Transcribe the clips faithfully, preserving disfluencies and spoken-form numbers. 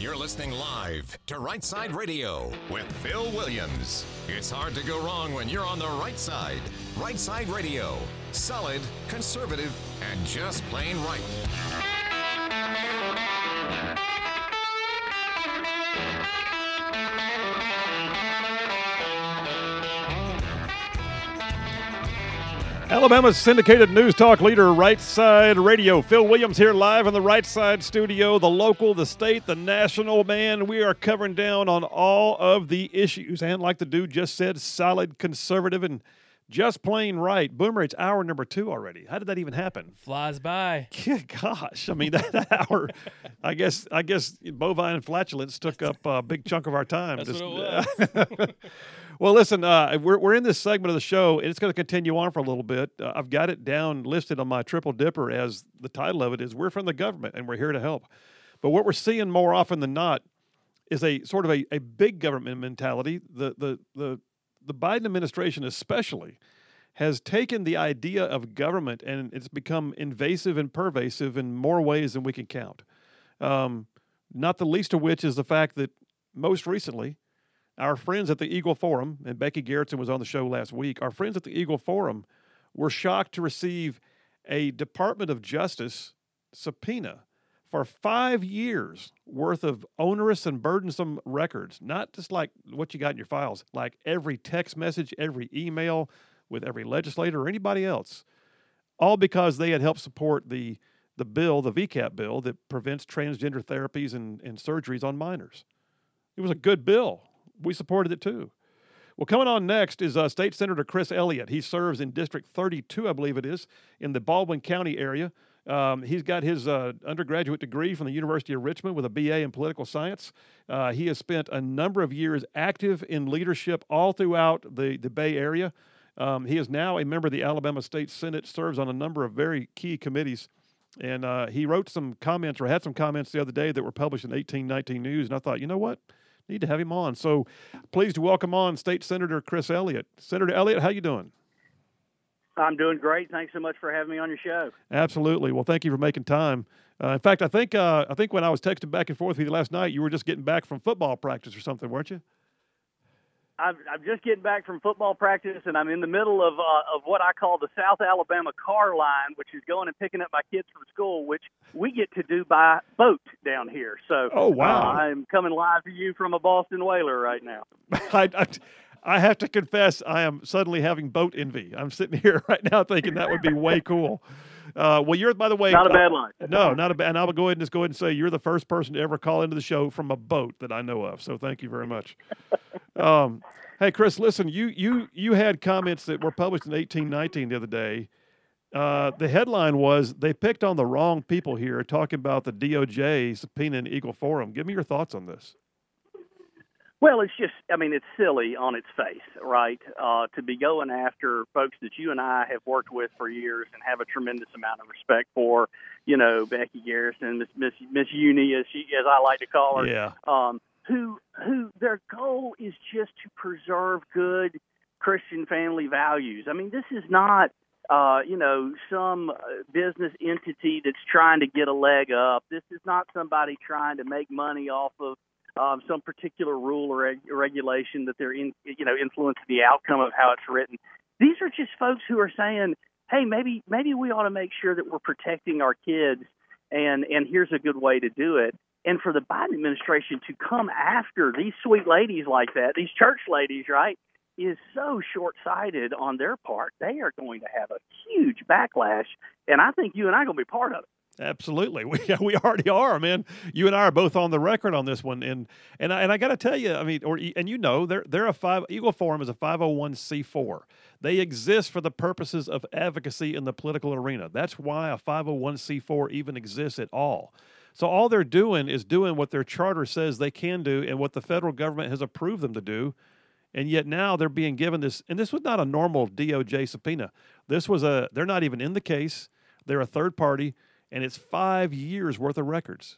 You're listening live to Right Side Radio with Phil Williams. It's hard to go wrong when you're on the right side. Right Side Radio. Solid, conservative, and just plain right. Alabama's syndicated news talk leader, Right Side Radio. Phil Williams here live in the Right Side studio, the local, the state, the national. Man, we are covering down on all of the issues. And like the dude just said, solid, conservative, and just plain right. Boomer, it's hour number two already. How did that even happen? Flies by. Gosh, I mean, that hour, I guess I guess bovine flatulence took up a big chunk of our time. That's Just, what it was. Well, listen, uh, we're we're in this segment of the show, and it's going to continue on for a little bit. Uh, I've got it down listed on my Triple Dipper as the title of it is "We're from the government, and we're here to help." But what we're seeing more often than not is a sort of a, a big government mentality. The the the the Biden administration, especially, has taken the idea of government and it's become invasive and pervasive in more ways than we can count. Um, not the least of which is the fact that most recently, our friends at the Eagle Forum, and Becky Garrettson was on the show last week, our friends at the Eagle Forum were shocked to receive a Department of Justice subpoena for five years worth of onerous and burdensome records, not just like what you got in your files, like every text message, every email with every legislator or anybody else, all because they had helped support the the bill, the V CAP bill, that prevents transgender therapies and, and surgeries on minors. It was a good bill. We supported it too. Well, coming on next is uh, State Senator Chris Elliott. He serves in District thirty-two, I believe it is, in the Baldwin County area. Um, he's got his uh, undergraduate degree from the University of Richmond with a B A in political science. Uh, he has spent a number of years active in leadership all throughout the, the Bay Area. Um, he is now a member of the Alabama State Senate, serves on a number of very key committees. And uh, he wrote some comments or had some comments the other day that were published in eighteen nineteen News. And I thought, you know what? Need to have him on. So pleased to welcome on State Senator Chris Elliott. Senator Elliott, how you doing? I'm doing great. Thanks so much for having me on your show. Absolutely. Well, thank you for making time. Uh, in fact, I think uh, I think when I was texting back and forth with you last night, you were just getting back from football practice or something, weren't you? I'm, I'm just getting back from football practice, and I'm in the middle of uh, of what I call the South Alabama car line, which is going and picking up my kids from school, which we get to do by boat down here. So, oh wow, uh, I'm coming live to you from a Boston whaler right now. I, I, I have to confess, I am suddenly having boat envy. I'm sitting here right now thinking that would be way cool. Uh, well, you're, by the way, not a bad line. Uh, no, not a bad. And I will go ahead and just go ahead and say you're the first person to ever call into the show from a boat that I know of. So thank you very much. um, hey, Chris, listen, you you you had comments that were published in eighteen nineteen the other day. Uh, the headline was they picked on the wrong people here, talking about the D O J subpoena in Eagle Forum. Give me your thoughts on this. Well, it's just, I mean, it's silly on its face, right? Uh, to be going after folks that you and I have worked with for years and have a tremendous amount of respect for, you know, Becky Garrison, Miss Miss Miss Uni, as she, as I like to call her. Yeah. Um, who who their goal is just to preserve good Christian family values. I mean, this is not, uh, you know, some business entity that's trying to get a leg up. This is not somebody trying to make money off of Um, some particular rule or reg- regulation that they're in, you know, influencing the outcome of how it's written. These are just folks who are saying, hey, maybe maybe we ought to make sure that we're protecting our kids, and, and here's a good way to do it. And for the Biden administration to come after these sweet ladies like that, these church ladies, right, is so short-sighted on their part. They are going to have a huge backlash, and I think you and I are going to be part of it. Absolutely, we we already are, man. You and I are both on the record on this one, and and I, and I got to tell you, I mean, or and you know, they're they're a five Eagle Forum is a five oh one c four. They exist for the purposes of advocacy in the political arena. That's why a five oh one c four even exists at all. So all they're doing is doing what their charter says they can do, and what the federal government has approved them to do. And yet now they're being given this, and this was not a normal D O J subpoena. This was a they're not even in the case. They're a third party. And it's five years worth of records.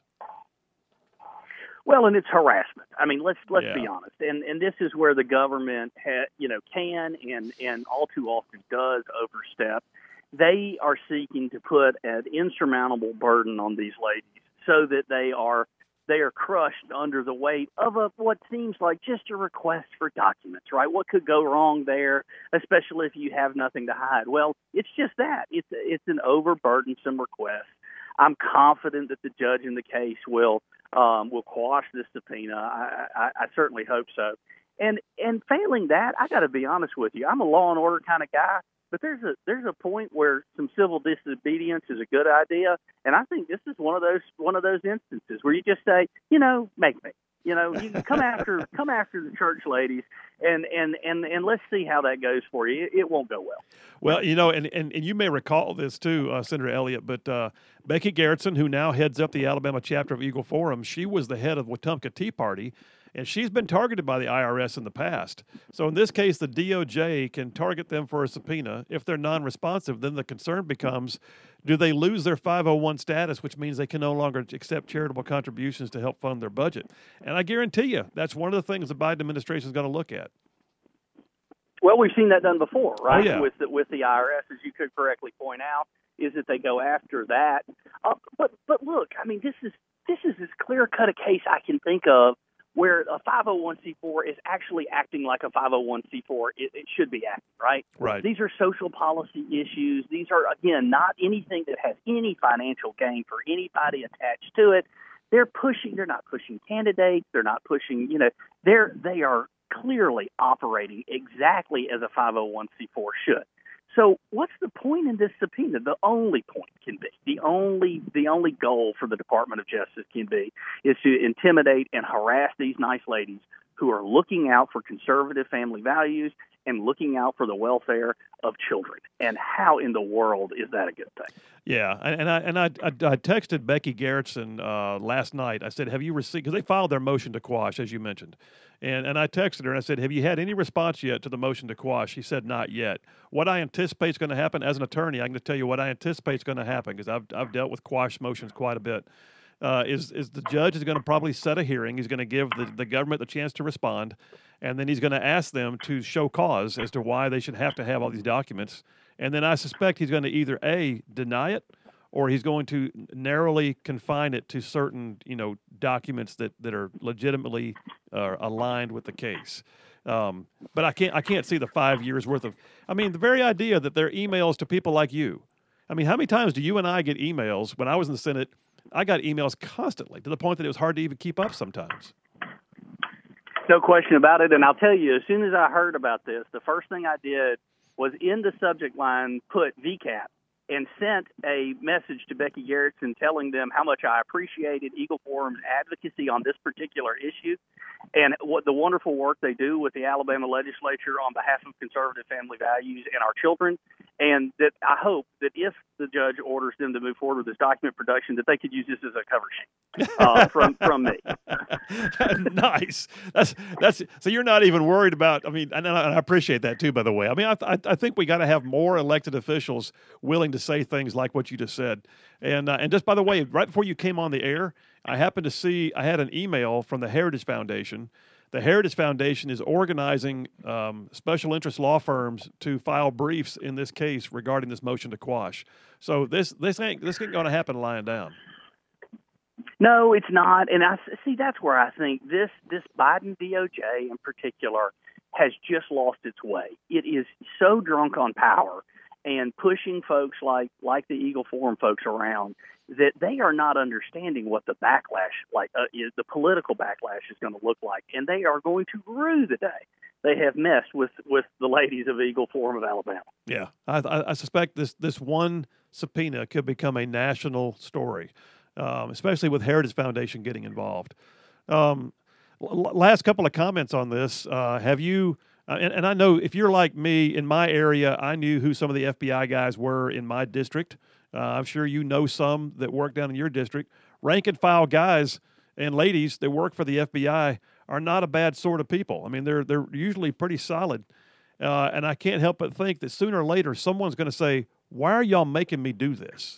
Well, and it's harassment. I mean, let's let's yeah. be honest. And and this is where the government, ha, you know, can and and all too often does overstep. They are seeking to put an insurmountable burden on these ladies so that they are they are crushed under the weight of a, what seems like just a request for documents, right? What could go wrong there, especially if you have nothing to hide? Well, it's just that. It's, it's an overburdensome request. I'm confident that the judge in the case will um, will quash this subpoena. I, I, I certainly hope so. And and failing that, I got to be honest with you. I'm a law and order kind of guy, but there's a there's a point where some civil disobedience is a good idea, and I think this is one of those one of those instances where you just say, you know, make me. You know, you can come after come after the church ladies, and, and, and, and let's see how that goes for you. It, it won't go well. Well, you know, and, and, and you may recall this too, uh, Senator Elliott, but uh, Becky Gerritsen, who now heads up the Alabama chapter of Eagle Forum, she was the head of the Wetumpka Tea Party, and she's been targeted by the I R S in the past. So in this case, the D O J can target them for a subpoena. If they're non-responsive, then the concern becomes, do they lose their five oh one status, which means they can no longer accept charitable contributions to help fund their budget? And I guarantee you, that's one of the things the Biden administration is going to look at. Well, we've seen that done before, right? Oh, yeah. With the, with the I R S, as you could correctly point out, is that they go after that. Uh, but but look, I mean, this is this is as clear cut a case I can think of where a five oh one c four is actually acting like a five oh one c four it, it should be acting, right? Right. These are social policy issues. These are, again, not anything that has any financial gain for anybody attached to it. They're pushing, they're not pushing candidates. They're not pushing, you know, they're, they are clearly operating exactly as a five oh one c four should. So what's the point in this subpoena? The only point can be, the only the only goal for the Department of Justice can be, is to intimidate and harass these nice ladies who are looking out for conservative family values and looking out for the welfare of children. And how in the world is that a good thing? Yeah, and I and I, I, I texted Becky Gerritsen uh, last night. I said, have you received, because they filed their motion to quash, as you mentioned. And and I texted her and I said, have you had any response yet to the motion to quash? She said, not yet. What I anticipate is going to happen, as an attorney, I can tell you what I anticipate is going to happen, because I've, I've dealt with quash motions quite a bit, uh, is, is the judge is going to probably set a hearing. He's going to give the, the government the chance to respond, and then he's going to ask them to show cause as to why they should have to have all these documents. And then I suspect he's going to either, A, deny it, or he's going to narrowly confine it to certain, you know, documents that, that are legitimately uh, aligned with the case. Um, but I can't I can't see the five years worth of. I mean, the very idea that there are emails to people like you. I mean, how many times do you and I get emails? When I was in the Senate, I got emails constantly, to the point that it was hard to even keep up sometimes. No question about it. And I'll tell you, as soon as I heard about this, the first thing I did was in the subject line put V CAP, and sent a message to Becky Gerritsen telling them how much I appreciated Eagle Forum's advocacy on this particular issue and what the wonderful work they do with the Alabama legislature on behalf of conservative family values and our children. And that I hope that if the judge orders them to move forward with this document production, that they could use this as a cover sheet uh, from from me. Nice. That's that's so you're not even worried about. I mean, and I, and I appreciate that too. By the way, I mean, I I, I think we got to have more elected officials willing to say things like what you just said. And uh, and just by the way, right before you came on the air, I happened to see I had an email from the Heritage Foundation. The Heritage Foundation is organizing um, special interest law firms to file briefs in this case regarding this motion to quash. So this this ain't this ain't going to happen lying down. No, it's not. And I see that's where I think this this Biden D O J in particular has just lost its way. It is so drunk on power and pushing folks like like the Eagle Forum folks around that they are not understanding what the backlash, like uh, is, the political backlash is going to look like, and they are going to rue the day they have messed with, with the ladies of Eagle Forum of Alabama. Yeah, I, I, I suspect this this one subpoena could become a national story, um, especially with Heritage Foundation getting involved. Um, l- last couple of comments on this. Uh, have you? Uh, and, and I know if you're like me in my area, I knew who some of the F B I guys were in my district. Uh, I'm sure you know some that work down in your district. Rank and file guys and ladies that work for the F B I are not a bad sort of people. I mean, they're they're usually pretty solid. Uh, and I can't help but think that sooner or later someone's going to say, "Why are y'all making me do this?"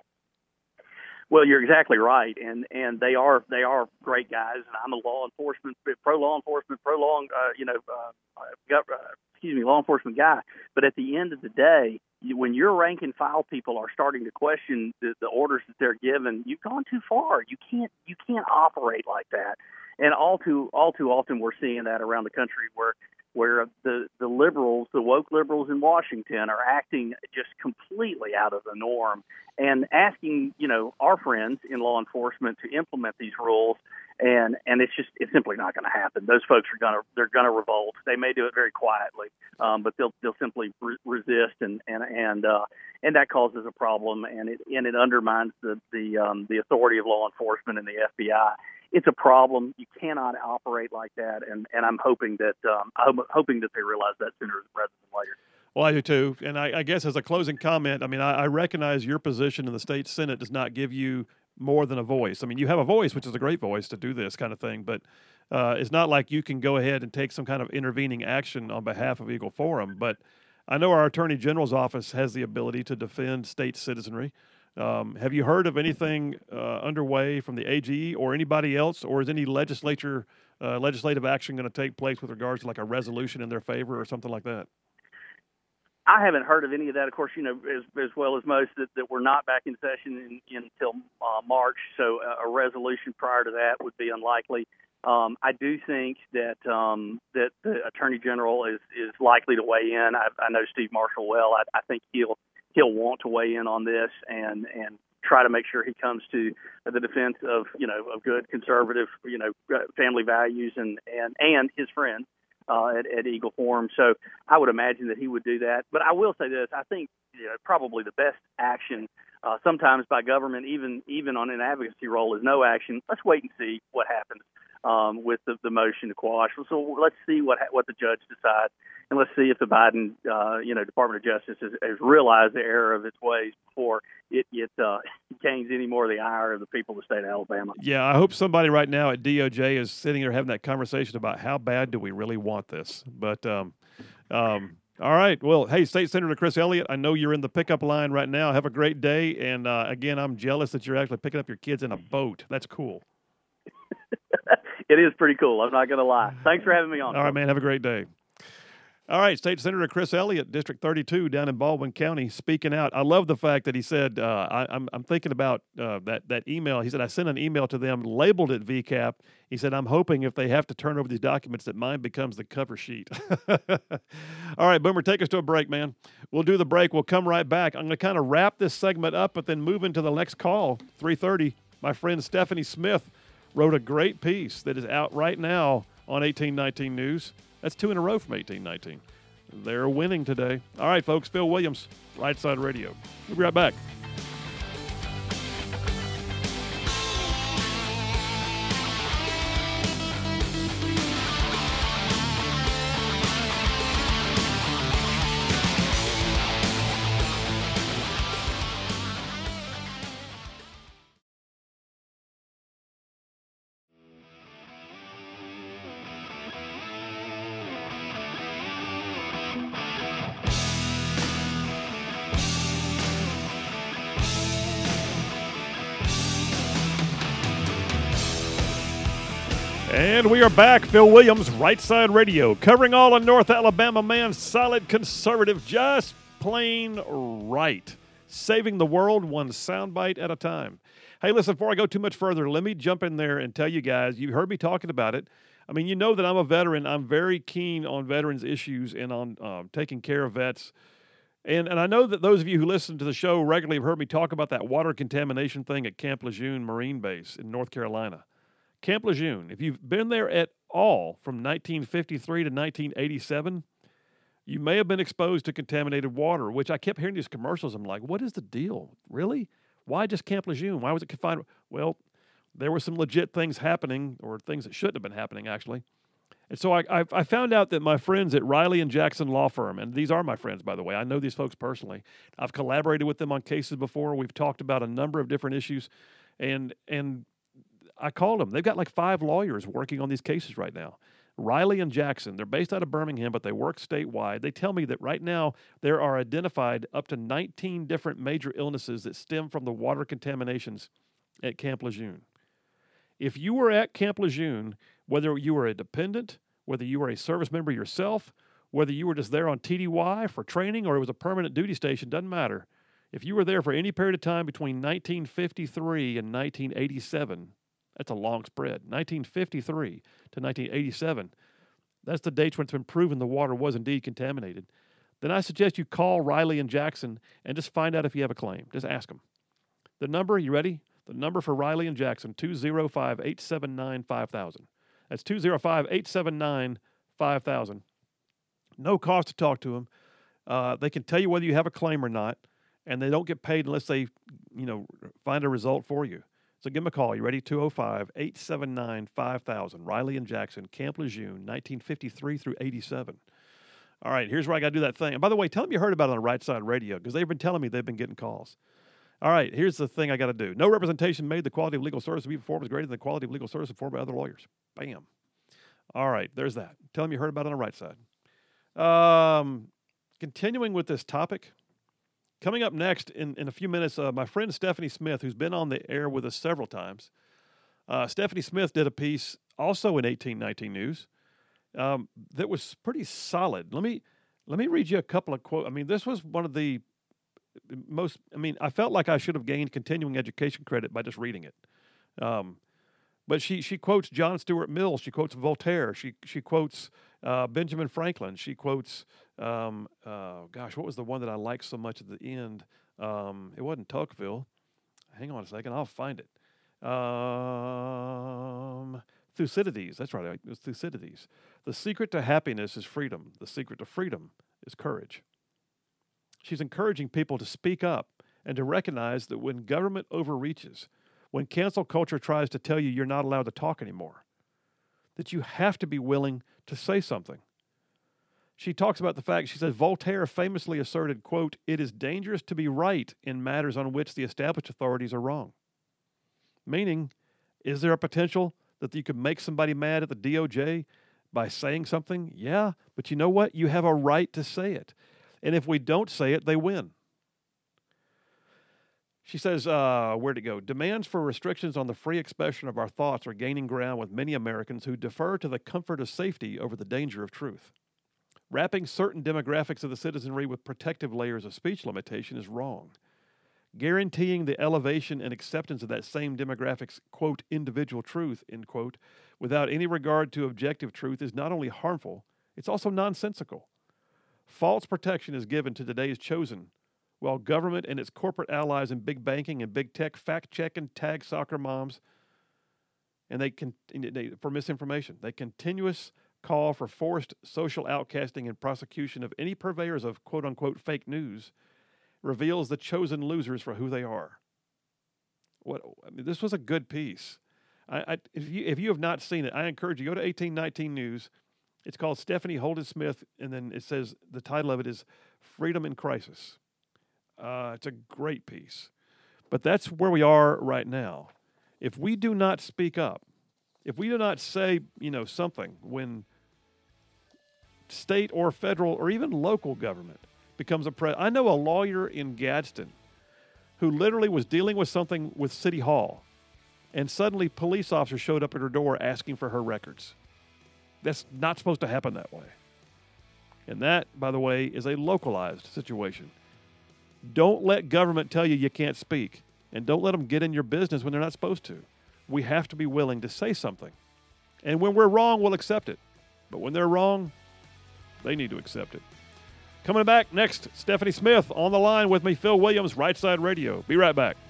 Well, you're exactly right, and and they are they are great guys. And I'm a law enforcement, pro law enforcement, pro law, uh, you know, uh, uh, excuse me, law enforcement guy. But at the end of the day, you, when your rank and file people are starting to question the, the orders that they're given, you've gone too far. You can't you can't operate like that. And all too all too often we're seeing that around the country where where the, the liberals, the woke liberals in Washington are acting just completely out of the norm and asking, you know, our friends in law enforcement to implement these rules. And, and it's just, it's simply not going to happen. Those folks are going to, they're going to revolt. They may do it very quietly, um, but they'll, they'll simply re- resist. And, and, and, uh, and that causes a problem, and it, and it undermines the, the, um, the authority of law enforcement and the F B I. It's a problem. You cannot operate like that, and, and I'm hoping that um, I'm hoping that they realize that sooner rather than later. Well, I do too, and I, I guess as a closing comment, I mean, I, I recognize your position in the state Senate does not give you more than a voice. I mean, you have a voice, which is a great voice to do this kind of thing, but uh, it's not like you can go ahead and take some kind of intervening action on behalf of Eagle Forum. But I know our Attorney General's office has the ability to defend state citizenry. Um, have you heard of anything uh, underway from the A G or anybody else, or is any legislature uh, legislative action going to take place with regards to like a resolution in their favor or something like that? I haven't heard of any of that. Of course, you know, as, as well as most, that, that we're not back in session in, in, until uh, March, so a, a resolution prior to that would be unlikely. Um, I do think that um, that the Attorney General is, is likely to weigh in. I, I know Steve Marshall well. I, I think he'll he'll want to weigh in on this and, and try to make sure he comes to the defense of, you know, of good conservative, you know, family values and, and, and his friends uh, at, at Eagle Forum. So I would imagine that he would do that. But I will say this, I think, you know, probably the best action uh, sometimes by government, even even on an advocacy role, is no action. Let's wait and see what happens um, with the, the motion to quash. So let's see what what the judge decides. And let's see if the Biden, uh, you know, Department of Justice has, has realized the error of its ways before it, it uh, gains any more of the ire of the people of the state of Alabama. Yeah, I hope somebody right now at D O J is sitting there having that conversation about how bad do we really want this. But, um, um, all right. Well, hey, State Senator Chris Elliott, I know you're in the pickup line right now. Have a great day. And, uh, again, I'm jealous that you're actually picking up your kids in a boat. That's cool. It is pretty cool. I'm not going to lie. Thanks for having me on. All right, man. Have a great day. All right, State Senator Chris Elliott, District thirty-two down in Baldwin County, speaking out. I love the fact that he said, uh, I, I'm, I'm thinking about uh, that, that email. He said, I sent an email to them, labeled it V CAP. He said, I'm hoping if they have to turn over these documents that mine becomes the cover sheet. All right, Boomer, take us to a break, man. We'll do the break. We'll come right back. I'm going to kind of wrap this segment up, but then move into the next call, three thirty. My friend Stephanie Smith wrote a great piece that is out right now on eighteen nineteen News. That's two in a row from eighteen nineteen. They're winning today. All right, folks, Phil Williams, Right Side Radio. We'll be right back. And we are back. Phil Williams, Right Side Radio, covering all of North Alabama, man. Solid conservative, just plain right. Saving the world one soundbite at a time. Hey, listen, before I go too much further, let me jump in there and tell you guys, you've heard me talking about it. I mean, you know that I'm a veteran. I'm very keen on veterans issues and on um, taking care of vets. And and I know that those of you who listen to the show regularly have heard me talk about that water contamination thing at Camp Lejeune Marine Base in North Carolina. Camp Lejeune, if you've been there at all from nineteen fifty-three to nineteen eighty-seven, you may have been exposed to contaminated water, which I kept hearing these commercials. I'm like, what is the deal? Really? Why just Camp Lejeune? Why was it confined? Well, there were some legit things happening, or things that shouldn't have been happening, actually. And so I, I, I found out that my friends at Riley and Jackson Law Firm, and these are my friends, by the way. I know these folks personally. I've collaborated with them on cases before. We've talked about a number of different issues, and and I called them. They've got like five lawyers working on these cases right now. Riley and Jackson, they're based out of Birmingham, but they work statewide. They tell me that right now there are identified up to nineteen different major illnesses that stem from the water contaminations at Camp Lejeune. If you were at Camp Lejeune, whether you were a dependent, whether you were a service member yourself, Whether you were just there on T D Y for training or it was a permanent duty station, doesn't matter. If you were there for any period of time between nineteen fifty-three and nineteen eighty-seven, that's a long spread, nineteen fifty-three to nineteen eighty-seven, that's the dates when it's been proven the water was indeed contaminated, then I suggest you call Riley and Jackson and just find out if you have a claim. Just ask them. The number, you ready? The number for Riley and Jackson, two oh five, eight seven nine, five thousand. That's two oh five, eight seven nine, five thousand. No cost to talk to them. Uh, they can tell you whether you have a claim or not, and they don't get paid unless they, you know, find a result for you. So give them a call. You ready? two oh five, eight seven nine, five thousand. Riley and Jackson, Camp Lejeune, nineteen fifty-three through eighty-seven. All right, here's where I got to do that thing. And by the way, tell them you heard about it on the Right Side Radio, because they've been telling me they've been getting calls. All right, here's the thing I got to do. No representation made. The quality of legal service we perform is greater than the quality of legal service performed by other lawyers. Bam. All right, there's that. Tell them you heard about it on the Right Side. Um, continuing with this topic, coming up next in, in a few minutes, uh, my friend Stephanie Smith, who's been on the air with us several times. Uh, Stephanie Smith did a piece also in eighteen nineteen News um, that was pretty solid. Let me let me read you a couple of quotes. I mean, this was one of the most, I mean, I felt like I should have gained continuing education credit by just reading it. Um, but she she quotes John Stuart Mill. She quotes Voltaire. She she quotes uh, Benjamin Franklin. She quotes, um, uh, gosh, what was the one that I liked so much at the end? Um, it wasn't Tocqueville. Hang on a second. I'll find it. Um, Thucydides. That's right. It was Thucydides. The secret to happiness is freedom. The secret to freedom is courage. She's encouraging people to speak up and to recognize that when government overreaches, when cancel culture tries to tell you you're not allowed to talk anymore, that you have to be willing to say something. She talks about the fact, she says, Voltaire famously asserted, quote, "It is dangerous to be right in matters on which the established authorities are wrong." Meaning, is there a potential that you could make somebody mad at the D O J by saying something? Yeah, but you know what? You have a right to say it. And if we don't say it, they win. She says, uh, where'd it go? Demands for restrictions on the free expression of our thoughts are gaining ground with many Americans who defer to the comfort of safety over the danger of truth. Wrapping certain demographics of the citizenry with protective layers of speech limitation is wrong. Guaranteeing the elevation and acceptance of that same demographic's, quote, individual truth, end quote, without any regard to objective truth is not only harmful, it's also nonsensical. False protection is given to today's chosen, while government and its corporate allies in big banking and big tech fact-check and tag soccer moms, and they, con- they for misinformation. They continuous call for forced social outcasting and prosecution of any purveyors of quote-unquote fake news reveals the chosen losers for who they are. What I mean, this was a good piece. I, I, if you if you have not seen it, I encourage you, go to eighteen nineteen News. It's called Stephanie Holden Smith, and then it says the title of it is Freedom in Crisis. Uh, it's a great piece. But that's where we are right now. If we do not speak up, if we do not say, you know, something when state or federal or even local government becomes a pre- I know a lawyer in Gadsden who literally was dealing with something with City Hall, and suddenly police officers showed up at her door asking for her records. That's not supposed to happen that way. And that, by the way, is a localized situation. Don't let government tell you you can't speak, and don't let them get in your business when they're not supposed to. We have to be willing to say something. And when we're wrong, we'll accept it. But when they're wrong, they need to accept it. Coming back next, Stephanie Smith on the line with me, Phil Williams, Right Side Radio. Be right back.